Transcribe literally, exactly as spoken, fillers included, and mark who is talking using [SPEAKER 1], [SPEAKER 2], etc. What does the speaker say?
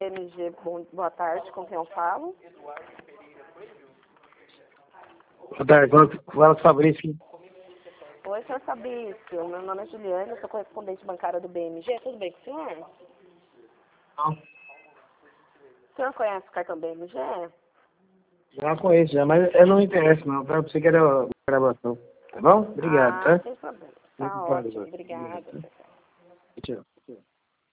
[SPEAKER 1] M G, bom, boa tarde, com quem eu falo?
[SPEAKER 2] Boa tarde, fala Fabrício.
[SPEAKER 1] Oi, senhor Fabrício, meu nome é Juliana, eu sou correspondente bancária do B M G, tudo bem com o senhor?
[SPEAKER 2] Não.
[SPEAKER 1] O senhor conhece o cartão B M G?
[SPEAKER 2] Já conheço, já, mas eu não me interesso não, pra você que era a gravação. Tá bom? Obrigado,
[SPEAKER 1] Ah,
[SPEAKER 2] tá?
[SPEAKER 1] sem problema. Tá
[SPEAKER 2] Muito
[SPEAKER 1] ótimo,
[SPEAKER 2] obrigado.
[SPEAKER 1] obrigada.
[SPEAKER 2] Tchau.